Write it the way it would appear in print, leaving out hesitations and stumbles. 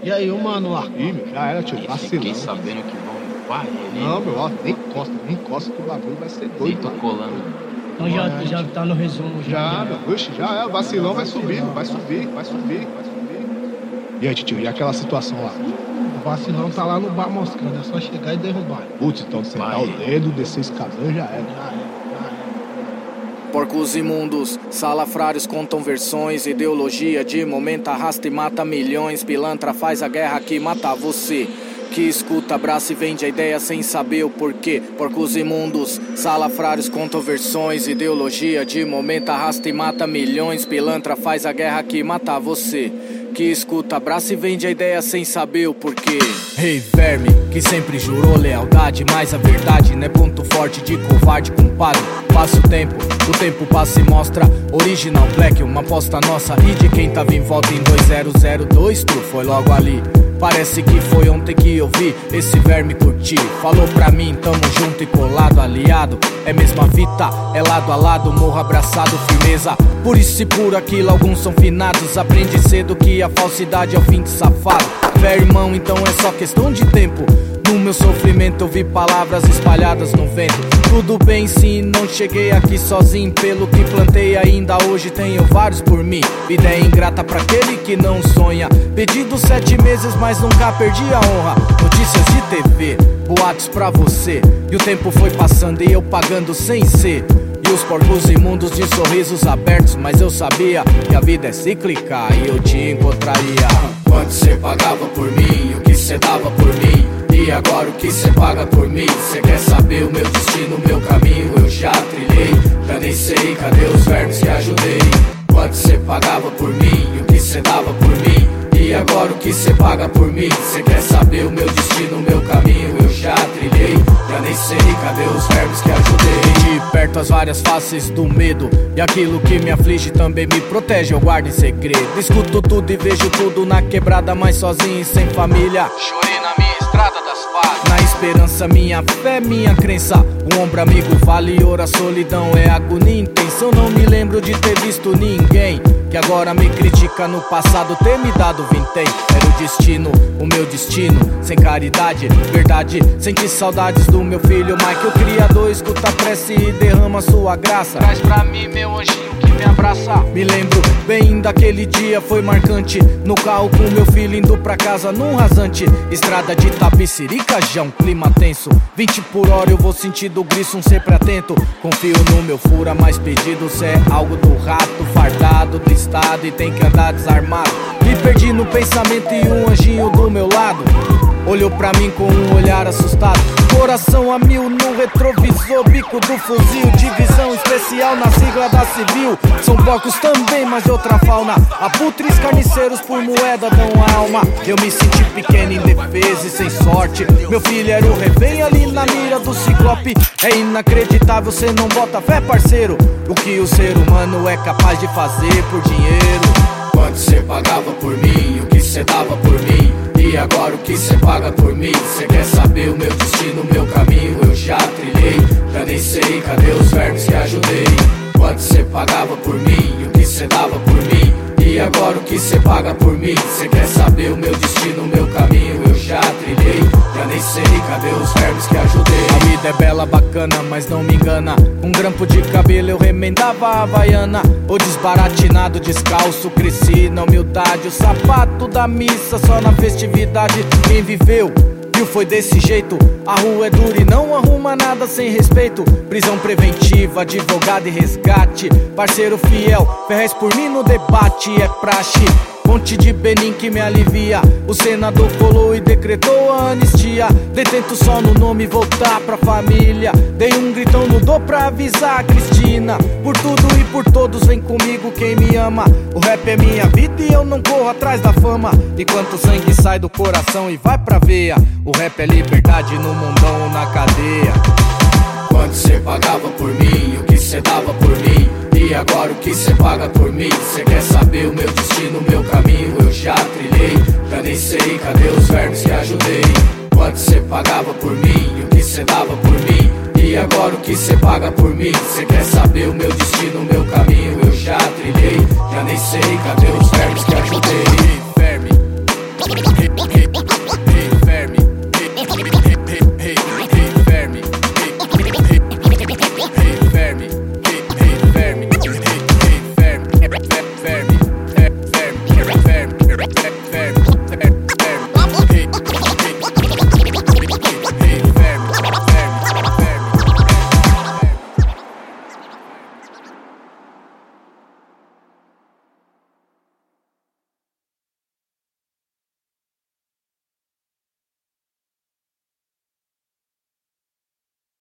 E aí, o mano lá? Ih, meu, já era, tio, vacilão. Fiquei sabendo que vão varrer ali. Não, meu, ó, nem encosta que o bagulho vai ser doido. Nem tô colando. Então já tá no resumo. Já, meu, oxe, já é, o vacilão vai subindo, vai subir. E aí, tio, e aquela situação lá? O vacilão tá lá no bar moscando, é só chegar e derrubar. Putz, então sentar o dedo, descer escadão já era. Porcos imundos, salafrários contam versões. Ideologia de momento arrasta e mata milhões. Pilantra faz a guerra que mata você, que escuta, abraça e vende a ideia sem saber o porquê. Porcos imundos, salafrários contam versões. Ideologia de momento arrasta e mata milhões. Pilantra faz a guerra que mata você, que escuta, abraça e vende a ideia sem saber o porquê. Rei verme, que sempre jurou lealdade, mas a verdade não é ponto forte de covarde, compadre. Passa o tempo passa e mostra original black, uma aposta nossa e de quem tava em volta em 2002, tu foi logo ali. Parece que foi ontem que eu vi esse verme curtir. Falou pra mim, tamo junto e colado, aliado. É mesma fita, é lado a lado, morro abraçado, firmeza. Por isso e por aquilo alguns são finados. Aprende cedo que a falsidade é o fim de safado. Fé, irmão, então é só questão de tempo. No meu sofrimento eu vi palavras espalhadas no vento. Tudo bem sim, não cheguei aqui sozinho. Pelo que plantei ainda hoje tenho vários por mim. Vida é ingrata pra aquele que não sonha. Pedido 7 meses, mas nunca perdi a honra. Notícias de TV, boatos pra você. E o tempo foi passando e eu pagando sem ser. E os porcos imundos de sorrisos abertos. Mas eu sabia que a vida é cíclica e eu te encontraria. Quanto cê pagava por mim, o que cê dava por mim. E agora o que cê paga por mim? Cê quer saber o meu destino, o meu caminho? Eu já trilhei, já nem sei, cadê os vermes que ajudei? Quanto cê pagava por mim, o que cê dava por mim? E agora o que cê paga por mim? Cê quer saber o meu destino, o meu caminho? Eu já trilhei, já nem sei, cadê os vermes que ajudei? De perto as várias faces do medo, e aquilo que me aflige também me protege, eu guardo em segredo. Escuto tudo e vejo tudo na quebrada, mas sozinho e sem família. Chorei na minha estrada das fases. Na esperança, minha fé, minha crença. Um ombro amigo vale ouro, a solidão é agonia intensa. Eu não me lembro de ter visto ninguém que agora me critica no passado ter me dado vintém. Era o destino, o meu destino, sem caridade, verdade. Senti saudades do meu filho Mike, o criador. Escuta a prece e derrama sua graça. Traz pra mim meu anjinho que me abraça. Me lembro bem daquele dia, foi marcante. No carro com meu filho indo pra casa num rasante. Estrada de Tapicirica, já um clima tenso. 20 por hora eu vou sentindo o griso, sempre atento. Confio no meu fura, mas pedido cê é algo do rato. Fardado do estado e tem que andar desarmado. Me perdi no pensamento e um anjinho do meu lado olhou pra mim com um olhar assustado. Coração a mil no retrovisor, bico do fuzil. Divisão especial na sigla da civil. São porcos também, mas de outra fauna. Abutres carniceiros por moeda dão alma. Eu me senti pequeno, indefeso e sem sorte. Meu filho era o refém ali na mira do ciclope. É inacreditável, cê não bota fé, parceiro. O que o ser humano é capaz de fazer por dinheiro. Quanto cê pagava por mim, o que cê dava por mim? E agora o que cê paga por mim? Cê quer saber o meu destino, o meu caminho? Eu já trilhei, já nem sei, cadê os vermes que ajudei? Quanto cê pagava por mim, o que cê dava por mim? E agora o que cê paga por mim? Cê quer saber o meu destino, o meu caminho? Eu já trilhei, já nem sei, cadê os vermes que ajudei? A vida é bela, bacana, mas não me engana. Um grampo de cabelo eu remendava a havaiana. O desbaratinado, descalço, cresci na humildade. O sapato da missa só na festividade. Quem viveu viu foi desse jeito. A rua é dura e não arruma nada sem respeito. Prisão preventiva, advogado e resgate. Parceiro fiel, ferrez por mim no debate. É praxe, fonte de Benin que me alivia. O senador colou e decretou a anistia. Detento só no nome, voltar pra família. Dei um gritão no dor pra avisar a Cristina. Por tudo e por todos vem comigo quem me ama. O rap é minha vida e eu não corro atrás da fama. Enquanto o sangue sai do coração e vai pra veia. O rap é liberdade no mundão ou na cadeia. Quanto cê pagava por mim, o que cê dava por mim? E agora o que cê paga por mim? Cê quer saber o meu destino, o meu caminho? Eu já trilhei, já nem sei, cadê os vermes que ajudei? Quanto cê pagava por mim, o que cê dava por mim? E agora o que cê paga por mim? Cê quer saber o meu destino, o meu caminho?